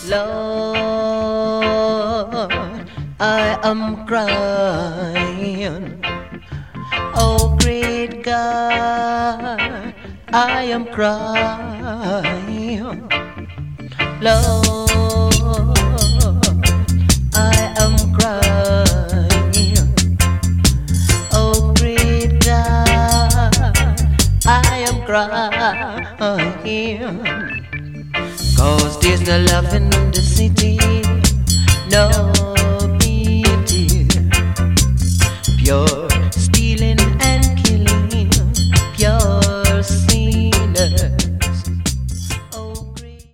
Lord, I am crying. Oh, great God, I am crying. Lord, I am crying. Oh, great God, I am crying. 'Cause there's no loving in the city, no.